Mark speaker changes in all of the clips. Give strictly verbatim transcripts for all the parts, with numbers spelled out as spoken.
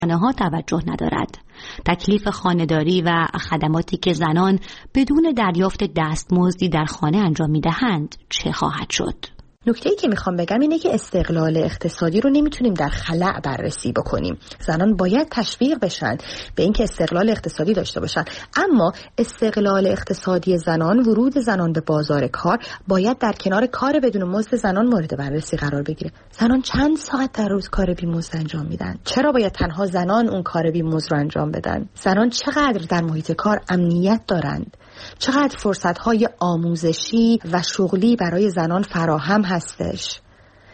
Speaker 1: خانه‌ها توجه ندارد. تکلیف خانه‌داری و خدماتی که زنان بدون دریافت دستمزدی در خانه انجام می‌دهند چه خواهد شد؟
Speaker 2: نکته‌ای که میخوام بگم اینه که استقلال اقتصادی رو نمیتونیم در خلأ بررسی بکنیم. زنان باید تشویق بشن به اینکه استقلال اقتصادی داشته باشن، اما استقلال اقتصادی زنان، ورود زنان به بازار کار باید در کنار کار بدون مزد زنان مورد بررسی قرار بگیره. زنان چند ساعت در روز کار بی مزد انجام میدن؟ چرا باید تنها زنان اون کار بی مزد رو انجام بدن؟ زنان چقدر در محیط کار امنیت دارند؟ چقدر فرصت‌های آموزشی و شغلی برای زنان فراهم هستش؟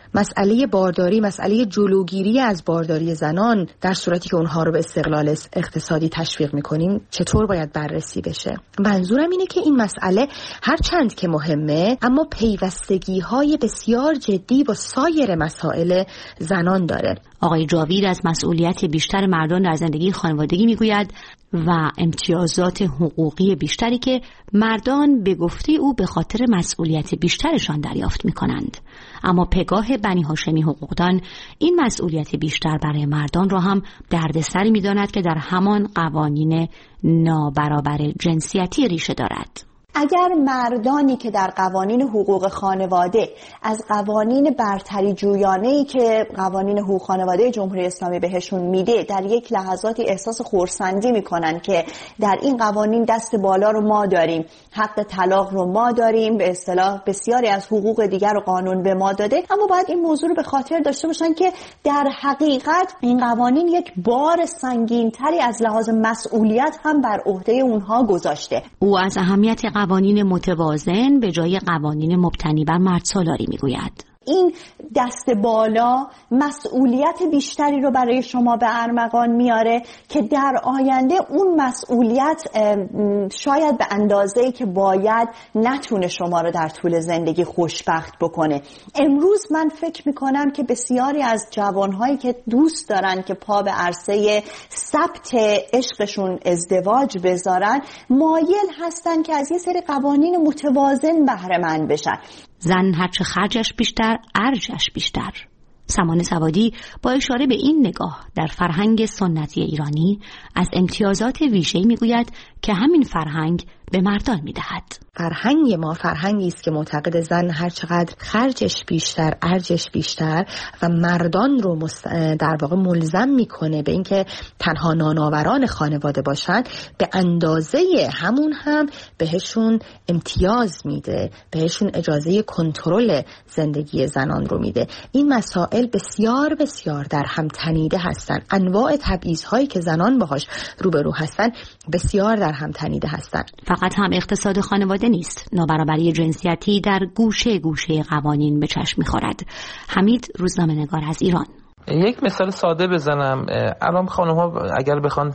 Speaker 2: مسئله بارداری، مسئله جلوگیری از بارداری زنان در صورتی که اونها رو به استقلال اقتصادی تشویق میکنیم چطور باید بررسی بشه؟ منظورم اینه که این مسئله هرچند که مهمه اما پیوستگی‌های بسیار جدی با سایر مسائل زنان داره.
Speaker 1: آقای جاوید از مسئولیت بیشتر مردان در زندگی خانوادگی میگوید و امتیازات حقوقی بیشتری که مردان به گفته او به خاطر مسئولیت بیشترشان دریافت می‌کنند. اما پگاه بنی هاشمی حقوقدان این مسئولیت بیشتر برای مردان را هم دردسری می‌داند که در همان قوانین نابرابر جنسیتی ریشه دارد.
Speaker 3: اگر مردانی که در قوانین حقوق خانواده از قوانین برتری جویانه‌ای که قوانین حقوق خانواده جمهوری اسلامی بهشون میده در یک لحظاتی احساس خرسندی میکنن که در این قوانین دست بالا رو ما داریم، حق طلاق رو ما داریم، به اصطلاح بسیاری از حقوق دیگر رو قانون به ما داده، اما باید این موضوع رو به خاطر داشته باشن که در حقیقت این قوانین یک بار سنگین‌تری از لحاظ مسئولیت هم بر عهده اونها گذاشته.
Speaker 1: او از اهمیت قوانین متوازن به جای قوانین مبتنی بر مردسالاری میگوید.
Speaker 3: این دست بالا مسئولیت بیشتری رو برای شما به ارمغان میاره که در آینده اون مسئولیت شاید به اندازه‌ای که باید نتونه شما رو در طول زندگی خوشبخت بکنه. امروز من فکر میکنم که بسیاری از جوانهایی که دوست دارن که پا به عرصه ثبت عشقشون ازدواج بذارن مایل هستن که از یه سری قوانین متوازن بهره مند بشن.
Speaker 1: زن هرچه خرجش بیشتر، ارجش بیشتر. سمان سوادی با اشاره به این نگاه در فرهنگ سنتی ایرانی از امتیازات ویژه‌ای میگوید که همین فرهنگ به مردان میدهد.
Speaker 2: فرهنگ ما فرهنگی است که معتقد زن هر چقدر خرجش بیشتر، ارجش بیشتر و مردان رو مست... در واقع ملزم میکنه به اینکه تنها نانآوران خانواده باشن، به اندازه همون هم بهشون امتیاز میده، بهشون اجازه کنترل زندگی زنان رو میده. این مسائل بسیار بسیار در هم تنیده هستن. انواع تبعیض‌هایی که زنان باهاش روبرو هستن بسیار در هم تنیده هستن.
Speaker 1: فقط هم اقتصاد خانواده نیست، نابرابری جنسیتی در گوشه گوشه قوانین به چشم می‌خورد. حمید روزنامه‌نگار از ایران.
Speaker 4: یک مثال ساده بزنم. الان خانم‌ها اگر بخوان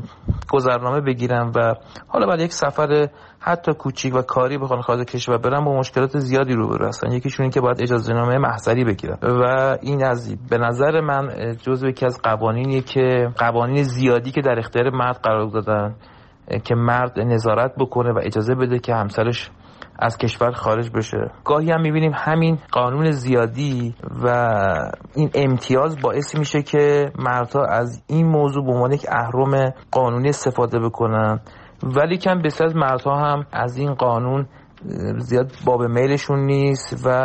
Speaker 4: گذرنامه بگیرن و حالا بعد یک سفر حتی کوچیک و کاری بخوان خارج کشور برن با مشکلات زیادی روبرو هستن. یکیشون این که باید اجازه نامه محضری بگیرن و این از به نظر من جزو یکی از قوانینیه که قوانین زیادی که در اختیار مرد قرار دادن که مرد نظارت بکنه و اجازه بده که همسرش از کشور خارج بشه. گاهی هم میبینیم همین قانون زیادی و این امتیاز باعث میشه که مردها از این موضوع به عنوان یک اهرم قانونی استفاده بکنن، ولی کم بسیار از مردها هم از این قانون زیاد باب میلشون نیست و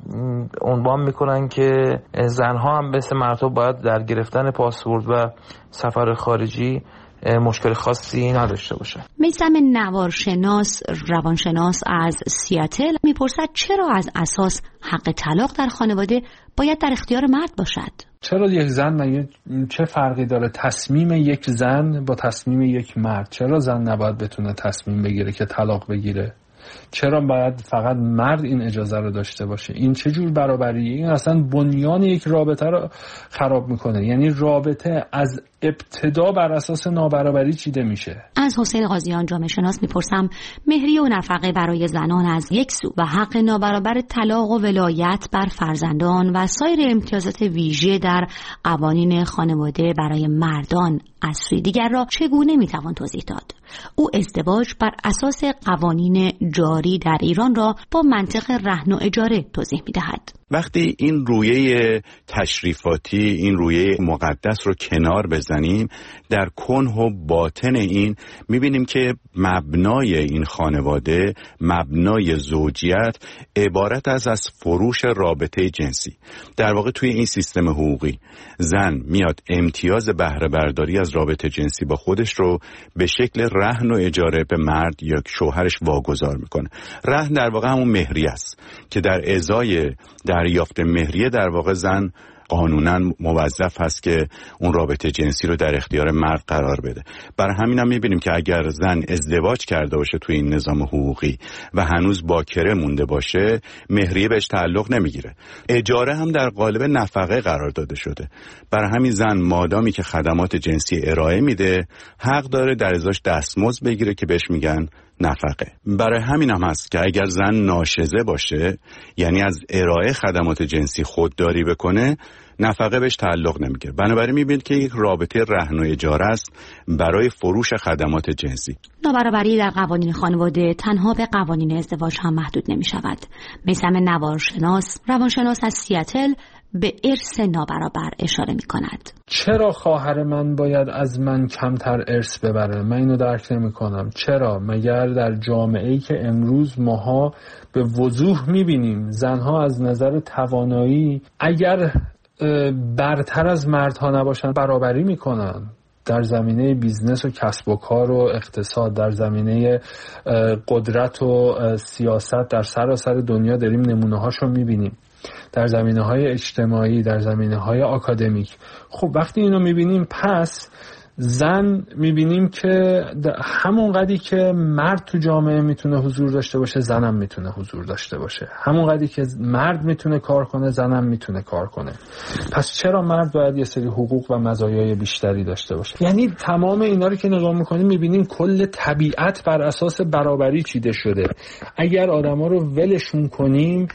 Speaker 4: عنوان میکنن که زنها هم مثل مردها باید در گرفتن پاسپورت و سفر خارجی مشکل خاصی نداشته باشه.
Speaker 1: میثم نوارشناس روانشناس از سیاتل میپرسد چرا از اساس حق طلاق در خانواده باید در اختیار مرد باشد؟
Speaker 5: چرا یک زن مگه چه فرقی داره تصمیم یک زن با تصمیم یک مرد؟ چرا زن نباید بتونه تصمیم بگیره که طلاق بگیره؟ چرا باید فقط مرد این اجازه رو داشته باشه؟ این چه جور برابریه؟ این اصلا بنیان یک رابطه رو خراب میکنه. یعنی رابطه از ابتدا بر اساس نابرابری چیده میشه.
Speaker 1: از حسین قاضیان جامعه شناس میپرسم مهریه و نفقه برای زنان از یک سو و حق نابرابر طلاق و ولایت بر فرزندان و سایر امتیازات ویژه در قوانین خانواده برای مردان از سوی دیگر را چگونه میتوان توضیح داد؟ او ازدواج بر اساس قوانین جاری در ایران را با منطق رهن و اجاره توضیح میدهد.
Speaker 6: وقتی این رویه تشریفاتی، این رویه مقدس رو کنار بزنیم، در کنه و باطن این میبینیم که مبنای این خانواده، مبنای زوجیت عبارت از از فروش رابطه جنسی. در واقع توی این سیستم حقوقی زن میاد امتیاز بهره برداری از رابطه جنسی با خودش رو به شکل رهن و اجاره به مرد یا شوهرش واگذار میکنه. رهن در واقع همون مهریه است که در ازای دریافت مهریه در واقع زن قانونا موظف هست که اون رابطه جنسی رو در اختیار مرد قرار بده. برای همین هم میبینیم که اگر زن ازدواج کرده باشه توی این نظام حقوقی و هنوز باکره مونده باشه، مهریه بهش تعلق نمیگیره. اجاره هم در قالب نفقه قرار داده شده. برای همین زن مادامی که خدمات جنسی ارائه میده، حق داره در ازاش دستمزد بگیره که بهش میگن نفقه. برای همین هم هست که اگر زن ناشزه باشه، یعنی از ارائه خدمات جنسی خودداری بکنه، نفقه بهش تعلق نمیگیره. بنابراین میبینید که یک رابطه رهن و اجاره است برای فروش خدمات جنسی.
Speaker 1: نابرابری در قوانین خانواده تنها به قوانین ازدواج هم محدود نمی شود. میثم نوارشناس، روانشناس از سیاتل، به ارث نابرابر اشاره می کند.
Speaker 5: چرا خواهر من باید از من کمتر ارث ببره؟ من اینو درک نمی کنم. چرا؟ مگر در جامعه‌ای که امروز ماها به وضوح می بینیم زنها از نظر توانایی اگر برتر از مردها نباشن برابری می کنن. در زمینه بیزنس و کسب و کار و اقتصاد، در زمینه قدرت و سیاست در سراسر دنیا داریم نمونه هاشو می بینیم. در زمینه‌های اجتماعی، در زمینه‌های آکادمیک. خب وقتی اینو می‌بینیم، پس زن می‌بینیم که همون قدری که مرد تو جامعه میتونه حضور داشته باشه، زنم میتونه حضور داشته باشه. همون قدری که مرد میتونه کار کنه، زنم میتونه کار کنه. پس چرا مرد باید یه سری حقوق و مزایای بیشتری داشته باشه؟ یعنی تمام اینا رو که نگاه می‌کنیم می‌بینیم کل طبیعت بر اساس برابری چیده شده. اگر آدما رو ولشون کنیم،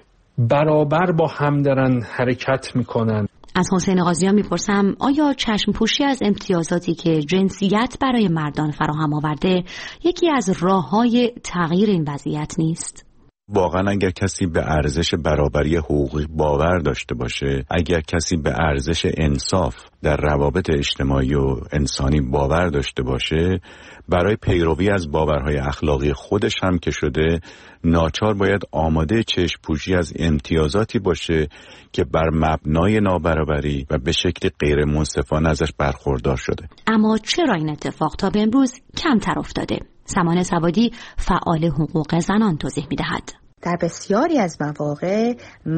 Speaker 5: برابر با هم دارن حرکت میکنن.
Speaker 1: از حسین قاضیان میپرسم آیا چشم پوشی از امتیازاتی که جنسیت برای مردان فراهم آورده یکی از راه‌های تغییر این وضعیت نیست؟
Speaker 6: واقعا اگر کسی به ارزش برابری حقوقی باور داشته باشه، اگر کسی به ارزش انصاف در روابط اجتماعی و انسانی باور داشته باشه، برای پیروی از باورهای اخلاقی خودش هم که شده، ناچار باید آماده چشم پوشی از امتیازاتی باشه که بر مبنای نابرابری و به شکل غیر منصفانه ازش برخوردار شده.
Speaker 1: اما چرا این اتفاق تا به امروز کمتر افتاده؟ سمانه سوادی، فعال حقوق زنان، توضیح می‌دهد.
Speaker 2: در بسیاری از مواقع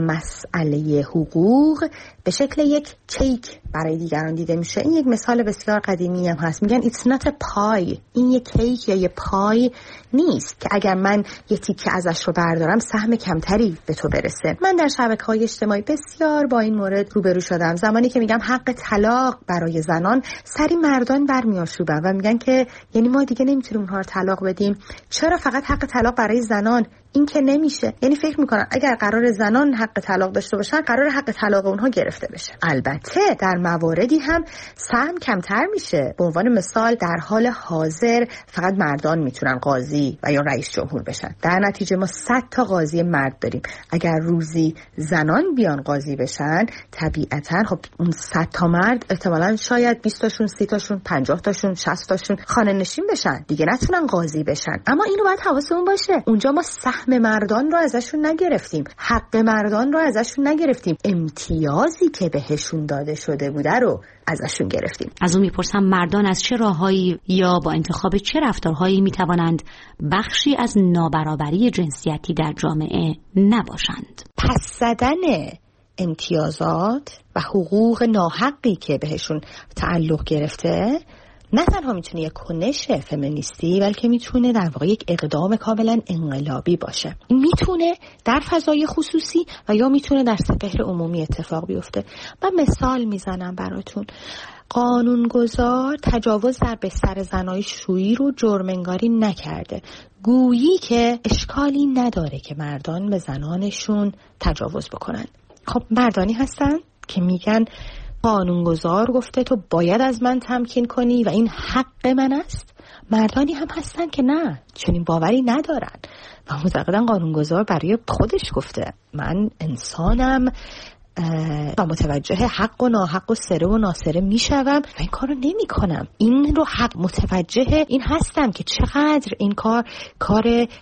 Speaker 2: مسئله حقوق به شکل یک کیک برای دیگران دیده میشه. این یک مثال بسیار قدیمی هم هست. میگن it's not a pie. این یک کیک یا یک پای نیست که اگر من یه تیکه ازش رو بردارم سهم کمتری به تو برسه. من در شبکه‌های اجتماعی بسیار با این مورد روبرو شدم. زمانی که میگم حق طلاق برای زنان، سری مردان برمیاشوبن و میگن که یعنی ما دیگه نمیتونیم اونها رو طلاق بدیم. چرا فقط حق طلاق برای زنان؟ این که نمیشه. یعنی فکر میکنن اگر قرار زنان حق طلاق داشته باشن، قرار حق طلاق اونها گرفته بشه. البته در مواردی هم سهم کمتر میشه. به عنوان مثال در حال حاضر فقط مردان میتونن قاضی و یا رئیس جمهور بشن. در نتیجه ما صد تا قاضی مرد داریم. اگر روزی زنان بیان قاضی بشن، طبیعتا خب اون صد تا مرد احتمالاً شاید بیست تاشون، سی تاشون، پنجاه تاشون، شصت تاشون خانه نشین بشن. دیگه نتونن قاضی بشن. اما اینو باید حواسمون باشه. اونجا ما سهم مردان رو ازشون نگرفتیم، حق مردان رو ازشون نگرفتیم، امتیازی که بهشون داده شده بوده رو ازشون گرفتیم.
Speaker 1: از اون میپرسم مردان از چه راههایی یا با انتخاب چه رفتارهایی میتوانند بخشی از نابرابری جنسیتی در جامعه نباشند؟
Speaker 2: پس زدن امتیازات و حقوق ناحقی که بهشون تعلق گرفته نه تنها میتونه یک کنش فمینیستی، بلکه میتونه در واقع یک اقدام کاملا انقلابی باشه. این میتونه در فضای خصوصی و یا میتونه در سپهر عمومی اتفاق بیفته. من مثال میزنم براتون. قانونگذار تجاوز در بستر زنای شویی رو جرم‌انگاری نکرده، گویی که اشکالی نداره که مردان به زنانشون تجاوز بکنن. خب مردانی هستن که میگن قانونگذار گفته تو باید از من تمکین کنی و این حق من است، مردانی هم هستن که نه، چنین باوری ندارن و معتقدن قانونگذار برای خودش گفته من انسانم و متوجه حق و ناحق و سره و ناسره میشوم و این کار رو نمی کنم. این رو حق متوجه این هستم که چقدر این کار کار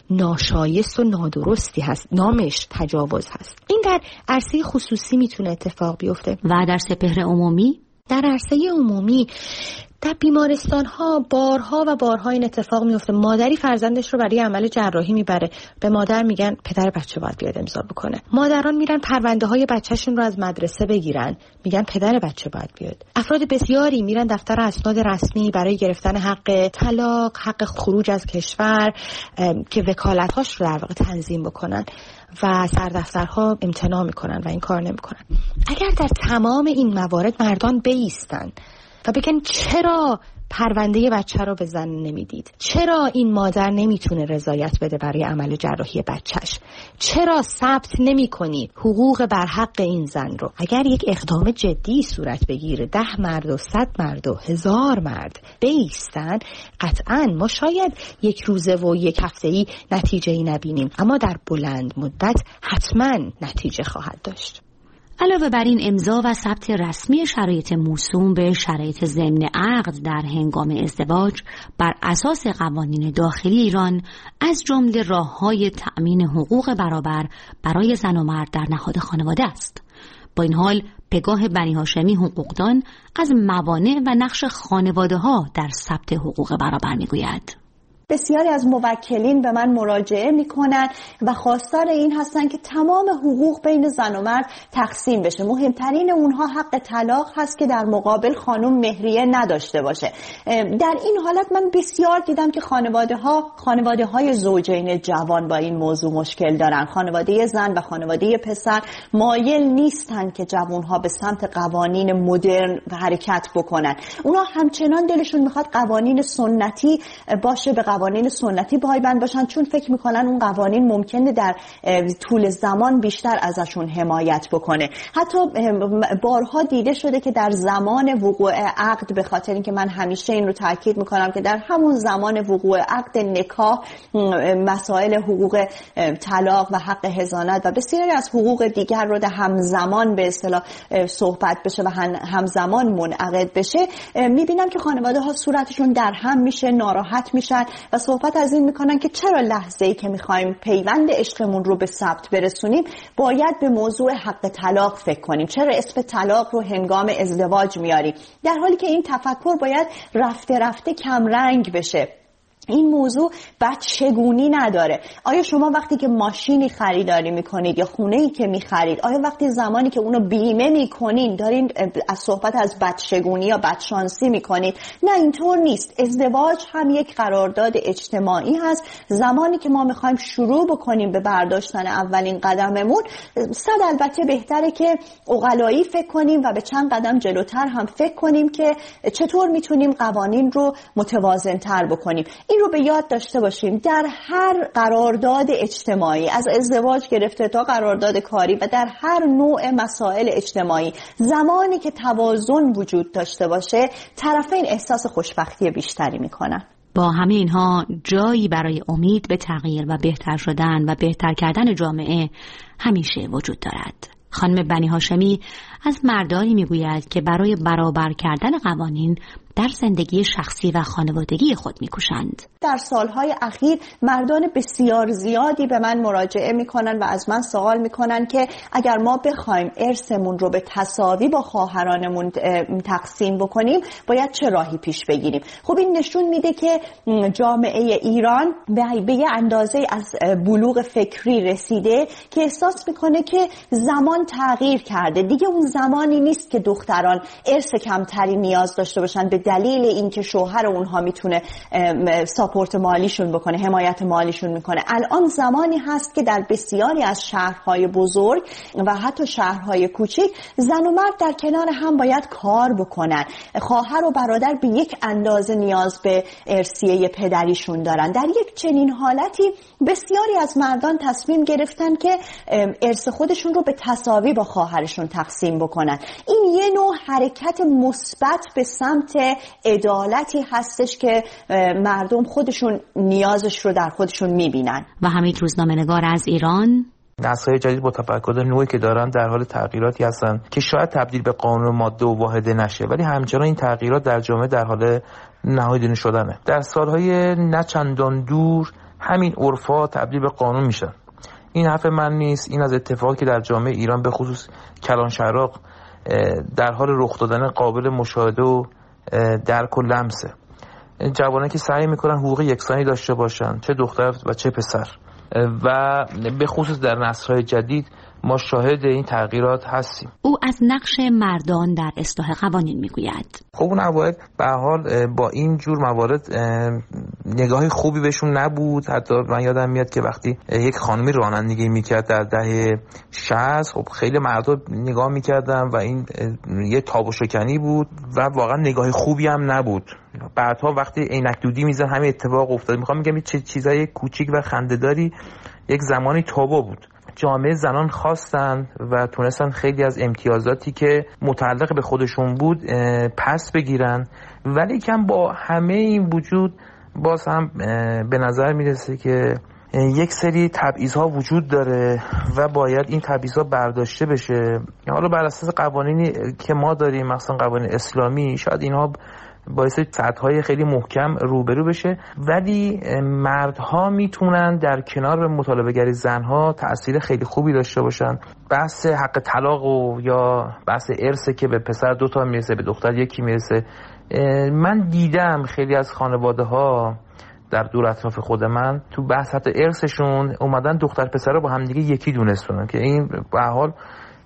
Speaker 2: ناشایست و نادرستی هست، نامش تجاوز هست. این در عرصه خصوصی میتونه اتفاق بیفته
Speaker 1: و در سپهر عمومی،
Speaker 2: در عرصه عمومی در بیمارستان ها بارها و بارها این اتفاق میفته. مادری فرزندش رو برای عمل جراحی میبره، به مادر میگن پدر بچه باید بیاد امضا بکنه. مادران میرن پرونده های بچهشون رو از مدرسه بگیرن، میگن پدر بچه باید بیاد. افراد بسیاری میرن دفتر اسناد رسمی برای گرفتن حق طلاق، حق خروج از کشور که وکالت‌هاش رو در واقع تنظیم بکنن و سردفترها امتناع میکنن و این کار نمیکنن. اگر در تمام این موارد مردان بایستن و بگن چرا پرونده بچه رو به زن نمیدید؟ چرا این مادر نمیتونه رضایت بده برای عمل جراحی بچهش؟ چرا ثبت نمی کنی حقوق برحق این زن رو؟ اگر یک اقدام جدی صورت بگیره، ده مرد و صد مرد و هزار مرد بایستن، قطعاً ما شاید یک روزه و یک هفته‌ای نتیجه‌ای نبینیم، اما در بلند مدت حتماً نتیجه خواهد داشت.
Speaker 1: علاوه بر این امضا و ثبت رسمی شرایط موسوم به شرایط ضمن عقد در هنگام ازدواج بر اساس قوانین داخلی ایران، از جمله راه‌های تأمین حقوق برابر برای زن و مرد در نهاد خانواده است. با این حال پگاه بنی هاشمی حقوقدان از موانع و نقش خانواده‌ها در ثبت حقوق برابر می‌گوید.
Speaker 3: بسیاری از موکلین به من مراجعه میکنن و خواستار این هستن که تمام حقوق بین زن و مرد تقسیم بشه. مهمترین اونها حق طلاق هست که در مقابل خانم مهریه نداشته باشه. در این حالت من بسیار دیدم که خانواده ها خانواده های زوجین جوان با این موضوع مشکل دارن. خانواده زن و خانواده پسر مایل نیستن که جوان ها به سمت قوانین مدرن حرکت بکنن. اونا همچنان دلشون میخواد قوانین سنتی باشه، به قوانین سنتی پایبند باشن، چون فکر میکنن اون قوانین ممکنه در طول زمان بیشتر ازشون حمایت بکنه. حتی بارها دیده شده که در زمان وقوع عقد، به خاطر اینکه من همیشه این رو تاکید میکنم که در همون زمان وقوع عقد نکاح مسائل حقوق طلاق و حق حضانت و بسیاری از حقوق دیگر رو در همزمان به اصطلاح صحبت بشه و همزمان منعقد بشه، میبینم که خانواده ها صورتشون در هم میشه، ناراحت میشن و صحبت از این میکنن که چرا لحظه‌ای که میخوایم پیوند عشقمون رو به ثبت برسونیم باید به موضوع حق طلاق فکر کنیم، چرا اسم طلاق رو هنگام ازدواج میاریم، در حالی که این تفکر باید رفته رفته کم رنگ بشه. این موضوع بچگونی نداره. آیا شما وقتی که ماشینی خریداری میکنید یا خونه‌ای که میخرید، آیا وقتی زمانی که اونو بیمه میکنین دارین از صحبت از بچگونی یا بچشانسی میکنید؟ نه، اینطور نیست. ازدواج هم یک قرارداد اجتماعی هست. زمانی که ما میخوایم شروع بکنیم به برداشتن اولین قدممون، صد البته بهتره که عقلایی فکر کنیم و به چند قدم جلوتر هم فکر کنیم که چطور میتونیم قوانین رو متوازن‌تر بکنیم. این رو به یاد داشته باشیم. در هر قرارداد اجتماعی، از ازدواج گرفته تا قرارداد کاری و در هر نوع مسائل اجتماعی، زمانی که توازن وجود داشته باشه، طرفین احساس خوشبختی بیشتری میکنن.
Speaker 1: با همه اینها جایی برای امید به تغییر و بهتر شدن و بهتر کردن جامعه همیشه وجود دارد. خانم بنی هاشمی از مردانی میگوید که برای برابر کردن قوانین در زندگی شخصی و خانوادگی خود میکوشند.
Speaker 3: در سالهای اخیر مردان بسیار زیادی به من مراجعه میکنن و از من سوال میکنن که اگر ما بخوایم ارثمون رو به تساوی با خواهرانمون تقسیم بکنیم باید چه راهی پیش بگیریم. خب این نشون میده که جامعه ایران به یه اندازه از بلوغ فکری رسیده که احساس میکنه که زمان تغییر کرده. دیگه اون زمانی نیست که دختران ارث کمتری نیاز داشته باشن به دلیل اینکه شوهر اونها میتونه ساپورت مالیشون بکنه، حمایت مالیشون میکنه. الان زمانی هست که در بسیاری از شهرهای بزرگ و حتی شهرهای کوچیک زن و مرد در کنار هم باید کار بکنن. خواهر و برادر به یک اندازه نیاز به ارثیه پدریشون دارن. در یک چنین حالتی بسیاری از مردان تصمیم گرفتن که ارث خودشون رو به تساوی با خواهرشون تقسیم بکنن. این یه نوع حرکت مثبت به سمت عدالتی هستش که مردم خودشون نیازش رو در خودشون میبینن.
Speaker 1: و حمید روزنامه‌نگار از ایران:
Speaker 4: نسل‌های جدید با تفکر نوعی که دارن در حال تغییراتی هستن که شاید تبدیل به قانون ماده و واحده نشه، ولی همچنان این تغییرات در جامعه در حال نهادینه شدنه. در سالهای نه چندان دور همین عرفا تبدیل به قانون میشن. این حرف من نیست، این از اتفاقی که در جامعه ایران به خصوص کلانشهرق در حال رخ دادن قابل مشاهده و درک و لمسه. جوانان که سعی میکنن حقوق یکسانی داشته باشن، چه دختر و چه پسر، و به خصوص در نسل‌های جدید ما شاهد این تغییرات هستیم.
Speaker 1: او از نقش مردان در اصلاح قوانین میگوید.
Speaker 4: خب اون اوایل به هر حال با این جور موارد نگاهی خوبی بهشون نبود. حتی من یادم میاد که وقتی یک خانمی رانندگی میکرد در دهه شصت، خب خیلی مردم نگاه میکردن و این یه تاب و شکنی بود و واقعا نگاه خوبی هم نبود. بعدها وقتی عینک دودی میزن همین اتفاق افتاد. میخوام میگم چه چیزای کوچیک و خنده‌داری یک زمانی تابو بود. جامعه زنان خواستن و تونستن خیلی از امتیازاتی که متعلق به خودشون بود پس بگیرن، ولی کم با همه این وجود باز هم به نظر میرسه که یک سری تبعیض‌ها وجود داره و باید این تبعیض‌ها برداشته بشه. حالا بر اساس قوانینی که ما داریم، مثلا قوانین اسلامی، شاید اینها باعث سطح‌های خیلی محکم روبرو بشه، ولی مردها میتونن در کنار مطالبه گری زنها تأثیر خیلی خوبی داشته باشن. بحث حق طلاق و یا بحث ارث که به پسر دوتا میرسه به دختر یکی میرسه، من دیدم خیلی از خانواده‌ها در دور اطراف خود من تو بحث حتی ارثشون اومدن دختر پسر رو با هم دیگه یکی دونستونن که این به هر حال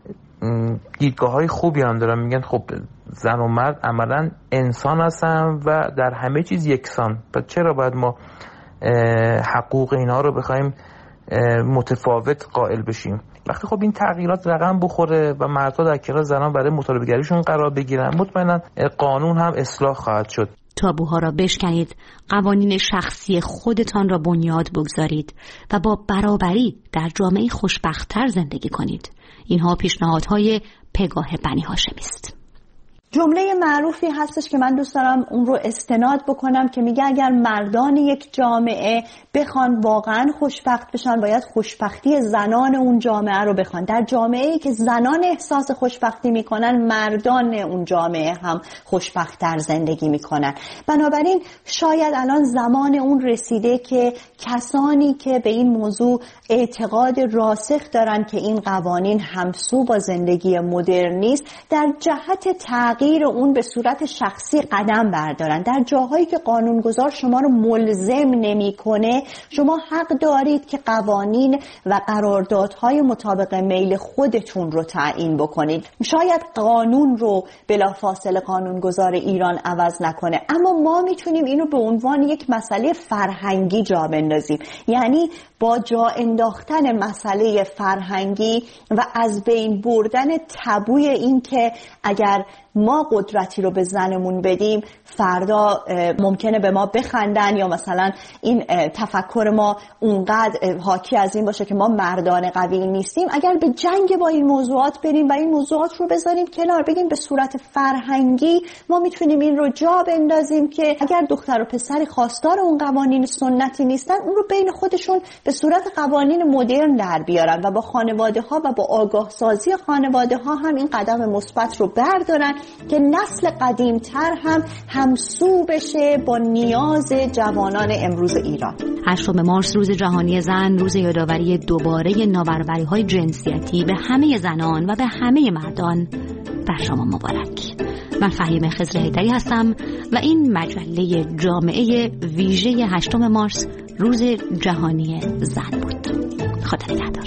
Speaker 4: دیدگاه‌های خوبی هم دارن. میگن خب زن و مرد عملاً انسان هستن و در همه چیز یکسان، پس چرا باید ما حقوق اینا رو بخوایم متفاوت قائل بشیم؟ وقتی خب این تغییرات رقم بخوره و مردها در کنار زنان برای مطالبه گریشون قرار بگیرن، مطمئنا قانون هم اصلاح خواهد شد.
Speaker 1: تابوها را بشکنید، قوانین شخصی خودتان را بنیاد بگذارید و با برابری در جامعه خوشبخت‌تر زندگی کنید. اینها پیشنهادهای پگاه بنی هاشمی است.
Speaker 3: جمله معروفی هستش که من دوست دارم اون رو استناد بکنم که میگه اگر مردان یک جامعه بخوان واقعا خوشبخت بشن، باید خوشبختی زنان اون جامعه رو بخوان. در جامعه‌ای که زنان احساس خوشبختی میکنن، مردان اون جامعه هم خوشبخت‌تر زندگی میکنن. بنابراین شاید الان زمان اون رسیده که کسانی که به این موضوع اعتقاد راسخ دارن که این قوانین همسو با زندگی مدرن نیست، در جهت تغییر اون به صورت شخصی قدم بردارن. در جاهایی که قانونگذار شما رو ملزم نمیکنه، شما حق دارید که قوانین و قراردادهای مطابق میل خودتون رو تعیین بکنید. شاید قانون رو بلافاصله قانونگذار ایران عوض نکنه، اما ما میتونیم اینو به عنوان یک مسئله فرهنگی جا بندازیم، یعنی با جا انداختن مسئله فرهنگی و از بین بردن تابوی این که اگر ما قدرتی رو به زنمون بدیم فردا ممکنه به ما بخندن، یا مثلا این تفکر ما اونقدر حاکی از این باشه که ما مردان قوی نیستیم. اگر به جنگ با این موضوعات بریم و این موضوعات رو بذاریم کنار، بگیم به صورت فرهنگی ما میتونیم این رو جا بندازیم که اگر دختر و پسری خواستار اون قوانین سنتی نیستن، اون رو بین خودشون به صورت قوانین مدرن در بیارن و با خانواده ها و با آگاه سازی خانواده ها هم این قدم مثبت رو بردارن که نسل قدیمتر هم همسو بشه با نیاز جوانان امروز ایران.
Speaker 1: هشتم مارس روز جهانی زن، روز یادآوری دوباره نابرابری‌های جنسیتی به همه زنان و به همه مردان بر شما مبارک. من فهیم خضر حیدری هستم و این مجله جامعه ویژه هشتم مارس روز جهانی زن بود. خدا نگهدار.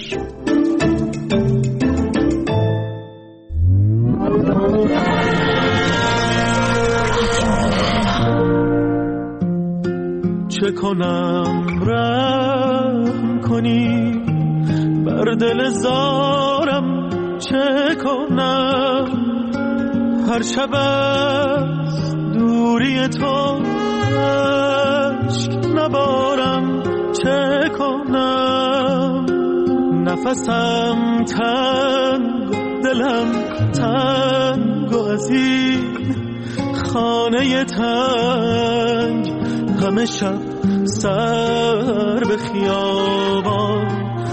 Speaker 7: چه کنم رحم کنی بر دل زارم، چه کنم هر شب از دوری تو عشق نبارم، چه کنم نفسم تنگ دلم تنگ و از این خانه تنگ، همه شب سر به خیابان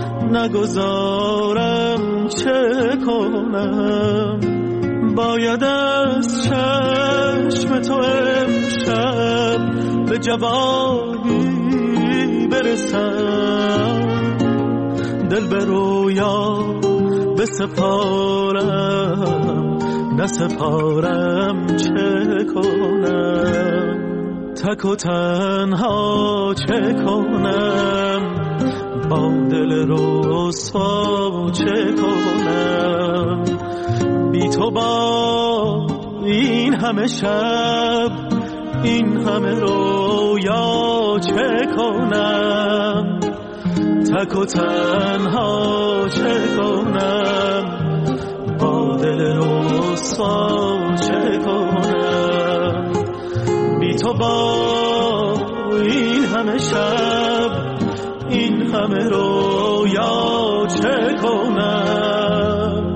Speaker 7: نگذارم چه کنم. باید از چشم تو امشب به جوابی برسم، دل به رویا بسپارم نسپارم چه کنم. تک و تنها چه کنم، با دل رسوا چه کنم. بی تو با این همه شب این همه رویا چه کنم. تک و تنها چه کنم، با دل رسوا چه کنم. بی تو با این همه شب این همه رویا چه کنم.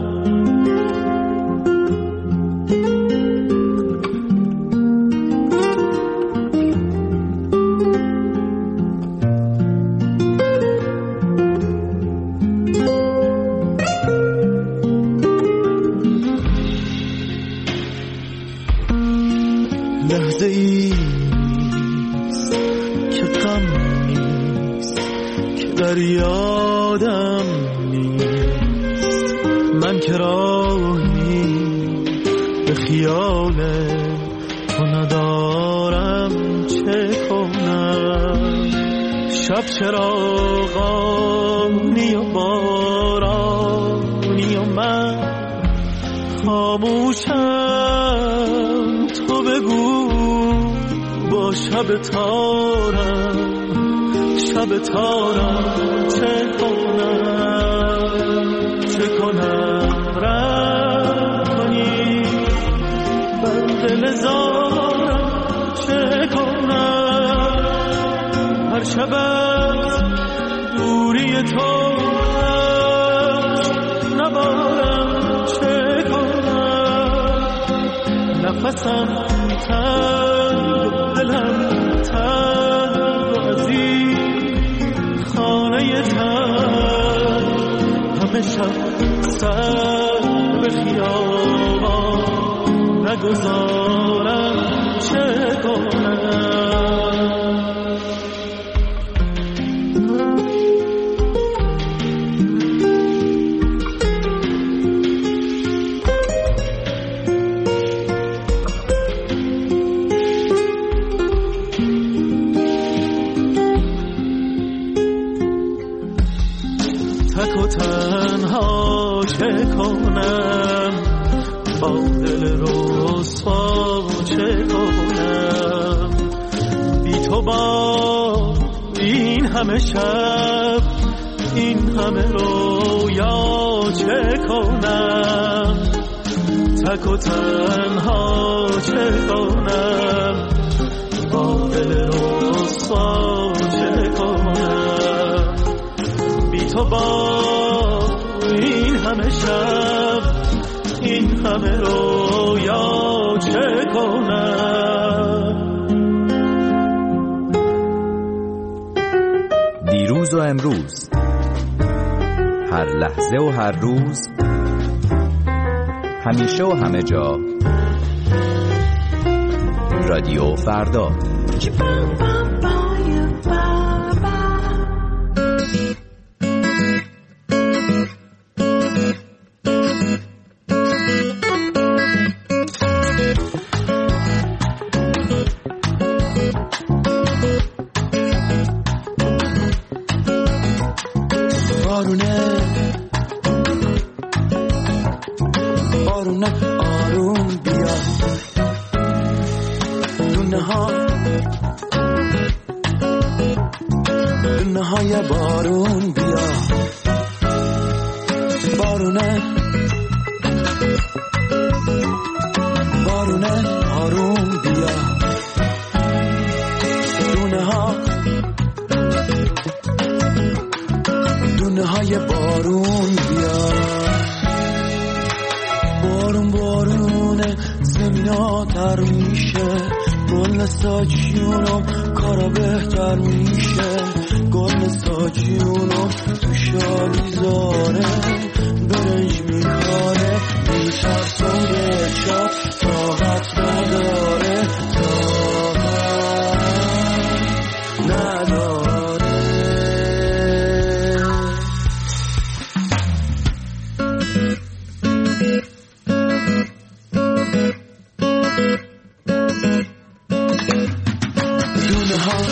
Speaker 7: لحظه ایست که غم نیست، که در یادم نیست. من که راهی به خیال تو ندارم چه کنم. شب چراغانی و بارانی و من خاموشم. تو بگو با شب تارم، شب تارم چه کنم. چه کنم رحم کنی بر دل زارم، چه کنم. هر شب از دوری تو نبارم چه کنم. نفسم تنگ دلم تنگ از این خانه تنگ، همه شب سر به خیابان نگذارم چه کنم. تک و تنها چه کنم، با دل رسوا چه کنم. بی تو با این همه شب این همه رویا چه کنم. تک و تنها چه کنم، با دل رسوا چه کنم. بی تو با این همه شب این همه رویا چه کنم.
Speaker 8: دیروز و امروز، هر لحظه و هر روز، همیشه و همه جا. رادیو فردا.
Speaker 9: بارون بیا، بارونه بارونه بارون بیا. دونه ها دونه های بارون بیا. بارون بارونه زمینا تر میشه، ساچیونم کارا بهتر میشه گل ساچیونم تو شالی زاره برنج میخاره میترسم به چا طاقت نداره طاقت نداره دونه ها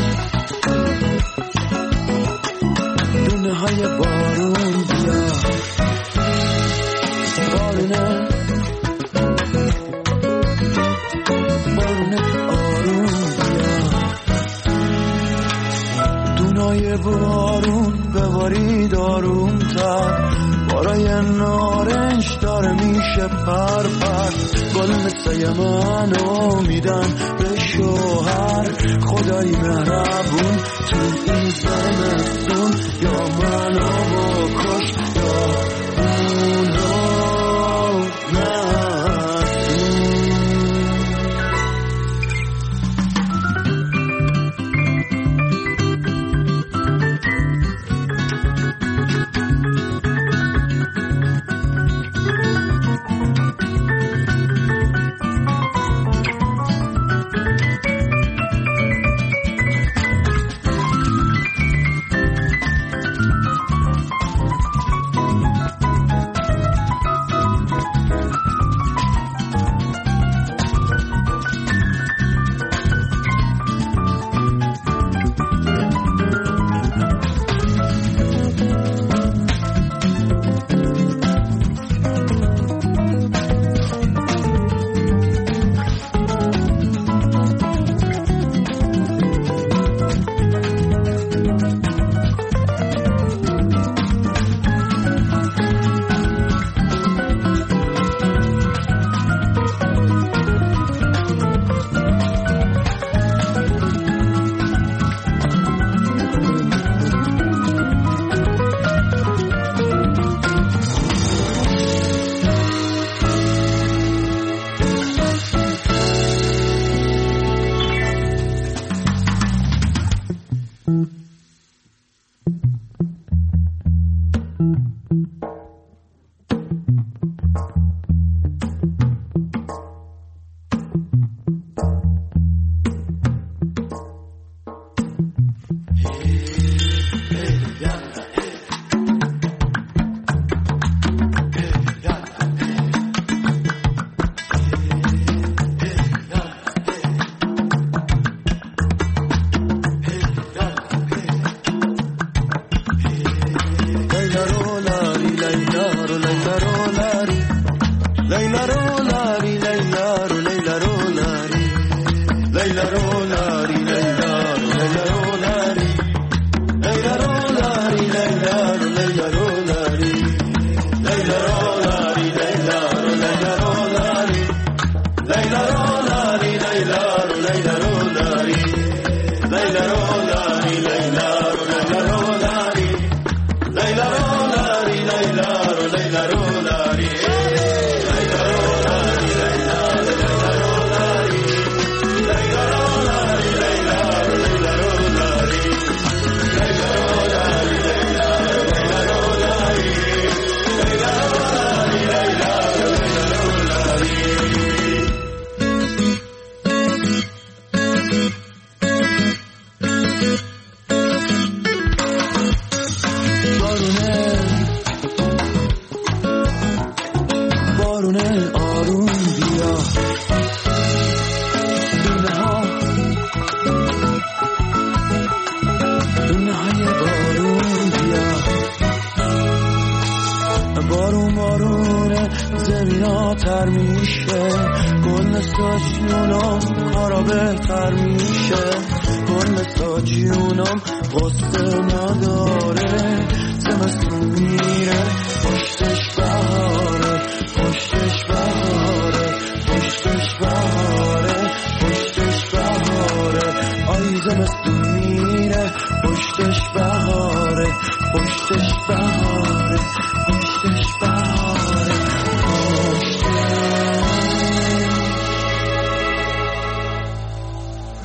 Speaker 9: دونه های بارون بیا بارونه بارونه آروم بیا دونای بارون ببارید آروم تر بارای نارنج داره میشه پر پر گل مثل منو میدن به شوهر خدای مهربون تو این زمستون یا منو بکش یا اونو تر میشه گل ساچیونم کارا بهتر میشه گل ساچیونم قصه نداره زمستون میره پشتش بهاره پشتش بهاره پشتش بهاره پشتش بهاره آی زمستون میره پشتش بهاره پشتش بهاره پشتش بهاره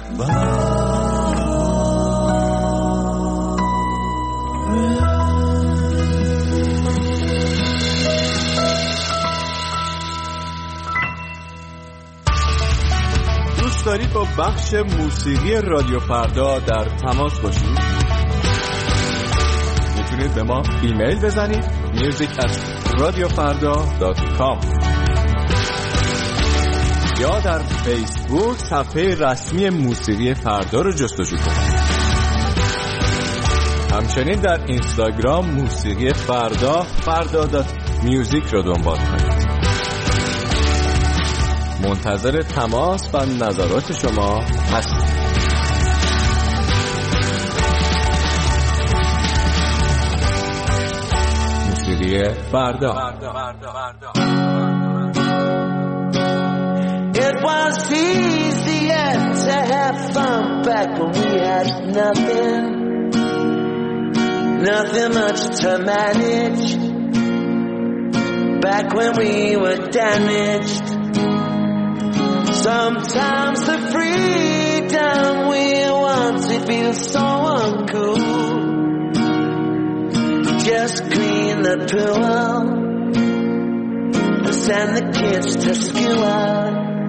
Speaker 10: دوست دارید با بخش موسیقی رادیو فردا در تماس باشید؟ میتونید به ما ایمیل بزنید میوزیک ات رادیو فردا دات کام یا در فیسبوک صفحه رسمی موسیقی فردا رو جستجو کنید. همچنین در اینستاگرام موسیقی فردا فردا دات میوزیک رو دنبال کنید. منتظر تماس و نظرات شما هستیم. موسیقی فردا.
Speaker 11: It was easier to have fun back when we had nothing, nothing much to manage. Back when we were damaged. Sometimes the freedom we wanted feels so uncool. Just clean the pool and send the kids to school.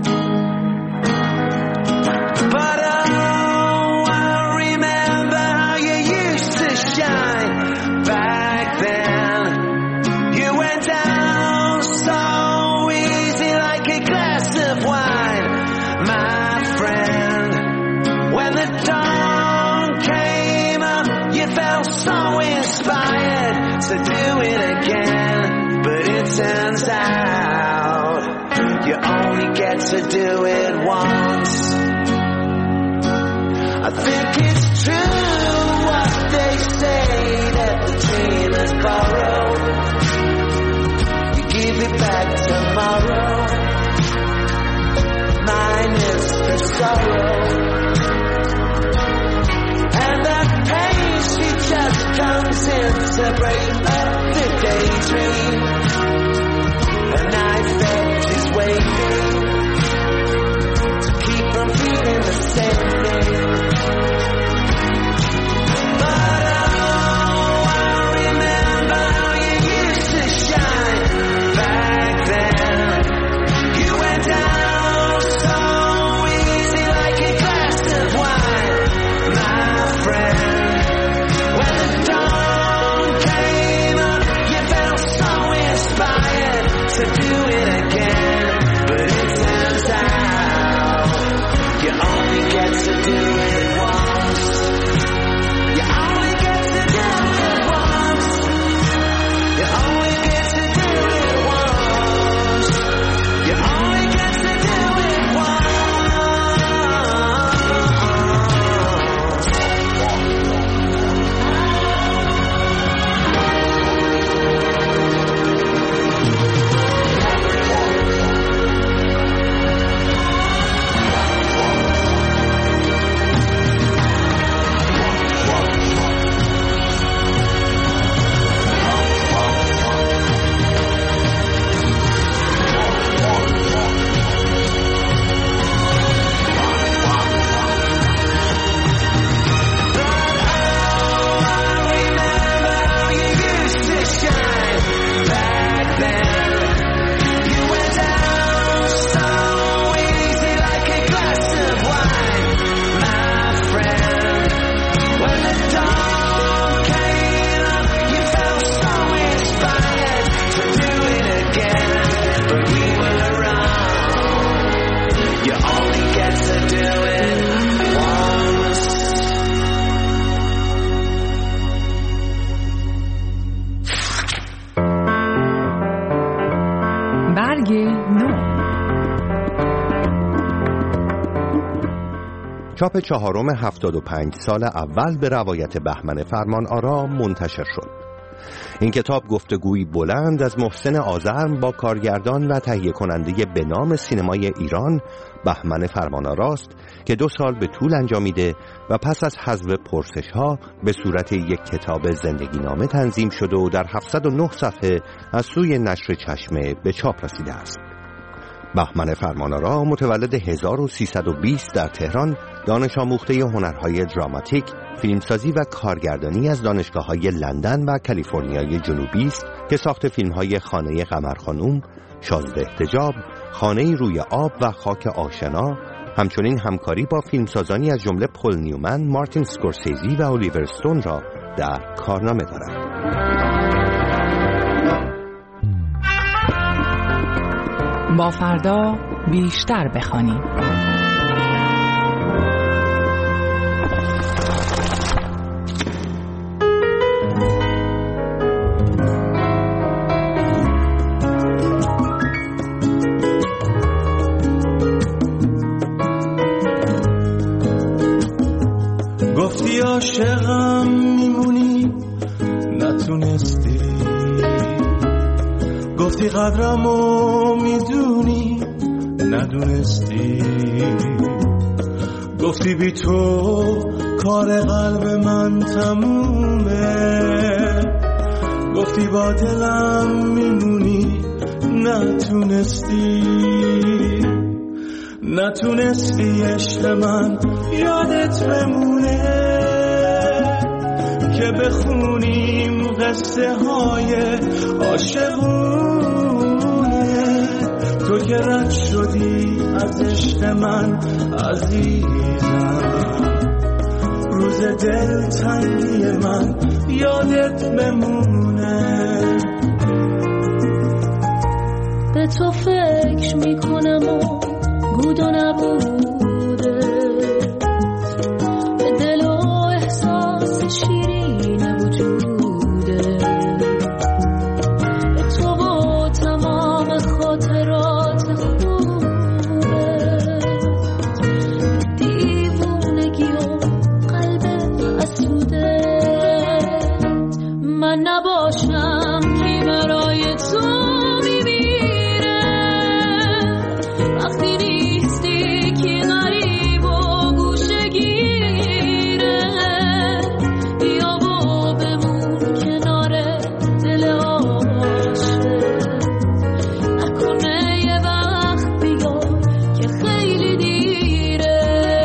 Speaker 11: But oh, I remember how you used to shine back then. You went down so easy like a glass of wine, my friend. When the dawn came up, you felt so inspired to do it again. But it turns out you only get to do it once. I think it's true what they say, that the dream is borrowed. You give it back tomorrow. Mine is the sorrow. And that pain, she just comes in to break up the daydream. A night edge is waiting to keep from feeling the same thing. But oh, I remember how you used to shine back then. You went down so easy like a glass of wine, my friend. When the dawn came up, you felt so inspired to do it again. But it turns out you only get to do it once. You only get to do it once. You only get to do it once. You only get to do it once.
Speaker 12: چاپ چهارم هفتاد و پنج سال اول به روایت بهمن فرمانآرا منتشر شد. این کتاب گفتگویی بلند از محسن آذرم با کارگردان و تهیه کننده به نام سینمای ایران بهمن فرمانآراست که دو سال به طول انجامیده و پس از حذف پرسش‌ها به صورت یک کتاب زندگی نامه تنظیم شده و در هفتصد و نه صفحه از سوی نشر چشمه به چاپ رسیده است. بهمن فرمانآرا متولد هزار و سیصد و بیست در تهران دانش آموخته هنرهای دراماتیک، فیلمسازی و کارگردانی از دانشگاه‌های لندن و کالیفرنیای جنوبی است که ساخت فیلم‌های خانه قمر خانوم، شازده احتجاب، خانه روی آب و خاک آشنا، همچنین همکاری با فیلمسازانی از جمله پل نیومن، مارتین سکورسیزی و الیور استون را در کارنامه دارد.
Speaker 13: با فردا بیشتر بخوانیم.
Speaker 9: گفتی عاشقم میمونی نتونستی، گفتی قدرمو میدونی ندونستی، گفتی بی تو کار قلب من تمومه، گفتی با دلم میمونی نتونستی، نتونستی عشق من یادت بمونه که بخونیم قصه های عاشقونه. تو که رد شدی از عشق من عزیزم، روز دل تنگی من یادت بمونه.
Speaker 14: به تو فکر میکنم و بود و نبوده، به دل و احساس شیرین وجوده، به تو و تمام خاطرات خوبه، دیوونگی و قلب حسوده. من نباشم که برای تو میمیره، وقتی نیستی که غریب و گوشگیره، بیا و بمون کنار دل عاشق، نکنه یه وقت بیا که خیلی دیره.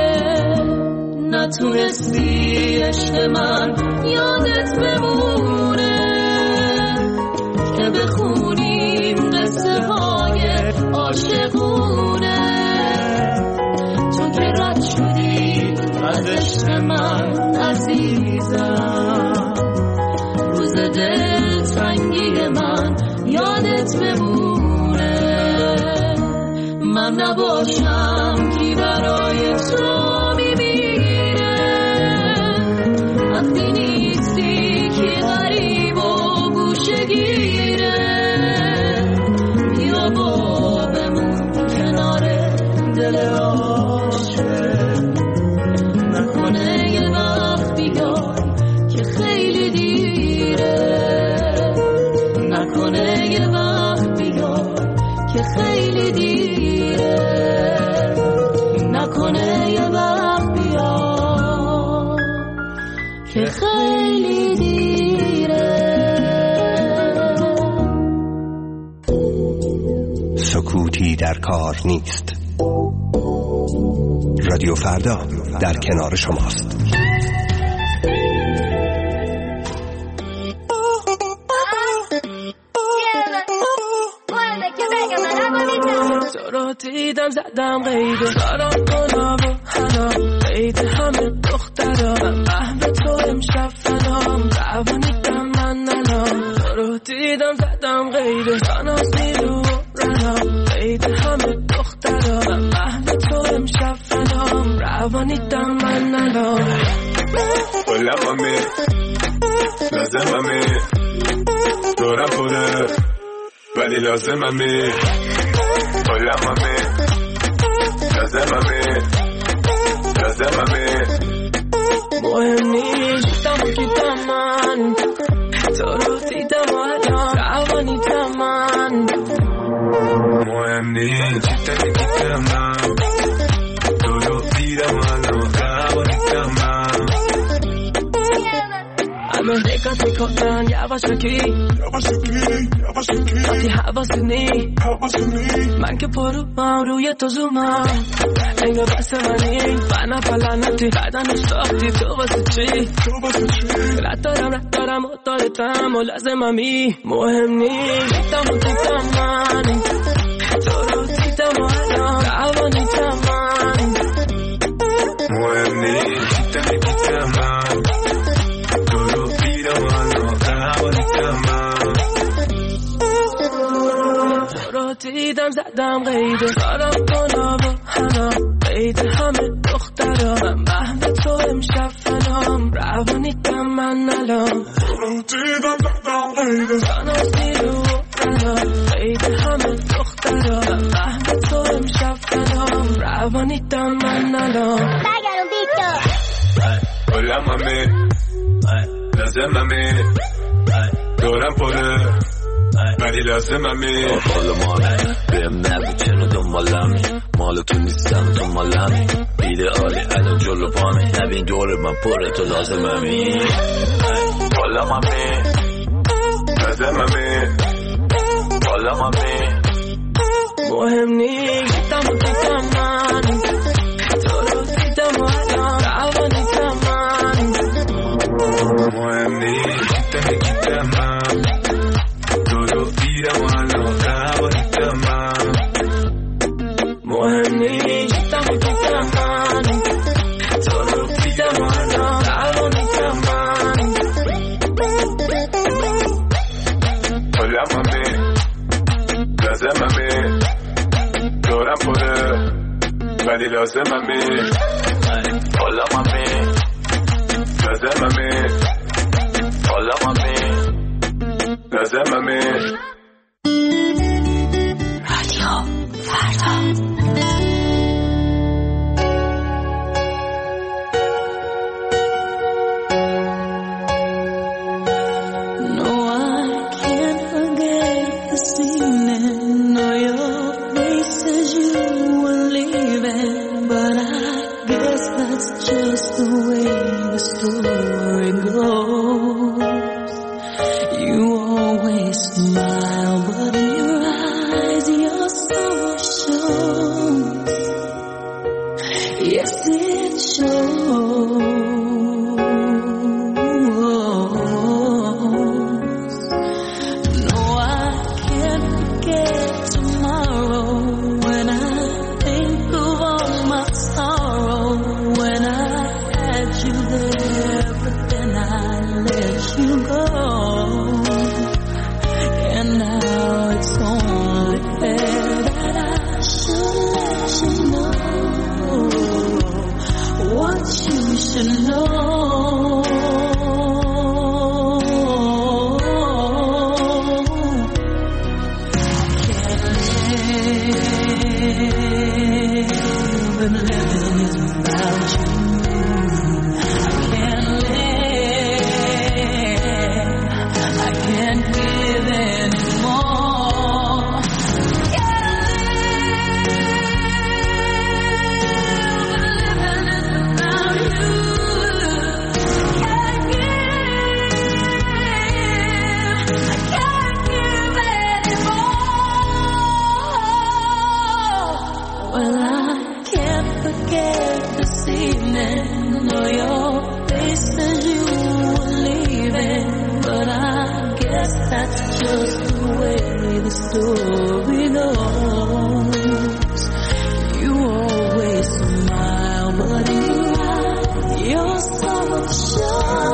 Speaker 14: نتونستی عشق من یادت بمونه که بخونیم قصه های عاشقونه. تو که رد شدی از عشق من عزیزم، روز دل تنگی من یادت بمونه. من نباشم کی برای تو میمیره، وقتی نیستی که غریب و گوشگیره، بیا با بمون کنار دل عاشق، نکنه یه وقت بیای که خیلی دیره، نکنه یه وقت بیای که خیلی دیره، نکنه یه وقت بیای که خیلی دیره.
Speaker 12: سکوتی در کار نیست. رادیو فردا در کنار شماست.
Speaker 14: تو رو دیدم زدم قیده، فرام کنم و حالا قید همه دخترا، من قهوه تو امشب فنام، روانیدم من نلام. تو رو دیدم زدم قیده، تناز میرو رنام، قید همه دخترا، من قهوه تو امشب فنام، روانیدم من نلام.
Speaker 15: بلممه لازممه دورم پره ولی لازممه، بلممه لازممه لازممه.
Speaker 14: مهم نیستم کیتم من، تو رو دیدم و الان روانیدم من.
Speaker 15: مهم نیست کیتم من، تو رو دیدم و الان روانیدم من.
Speaker 14: همه ریکا میکنن یواشکی وقتی حواست نی من که پروم روی تو زومم انگا بس منی بنا پلنتی بدن ساختی تو واسه چی رد دارم رد دارم و دارتم و لازممی مهم نیست دیدم و دیدم من تو رو دیدم و الان روانیتم من
Speaker 15: مهم نیست دیدم دیدم من تو رو دیدم و الان روانیتم من
Speaker 14: تو رو دیدم زدم قیده دارم کنم و حنا قید همه دخترا من محو تو امشب فنام روانیتم من الان
Speaker 15: تو رو دیدم زدم قیده
Speaker 14: سانازی رو حنا قید همه دخترا من محو تو امشب فنام روانیتم من الان
Speaker 16: برگرم بیتو
Speaker 15: بلممه لازممه دورم پره ولی لازممه
Speaker 17: حال ماله بهم نگو چنو دنبالمی مال تو نیستم تو مالمی ایدئالی الان جلو پامی نبین دور من پره تو لازممی
Speaker 15: حالا ممه لازممه حالا ممه
Speaker 14: مهم نیست دیدم و دیدم من تو رو دیدم و الان روانیتم من
Speaker 15: مهم نیست دیدم دیدم من تو رو دیدم و الان روانیتم من
Speaker 14: مهم نیست دیدم و دیدم من تو رو دیدم و الان روانیتم من
Speaker 15: حالا ممه لازممه دورم پره ولی لازممه حالا ممه لازممه حالا ممه لازممه
Speaker 11: رادیو فردا
Speaker 18: Just the way the story goes. You always smile, but in your eyes your sorrow shows. Yes, it shows. No, I can't forget tomorrow when I think of all my sorrow. When I had you there, but then I let you go. And now it's only fair that I should let you know what you should know. Can't live and living is without you. That's just the way the story goes. You always smile, but in your eyes, your sorrow shows.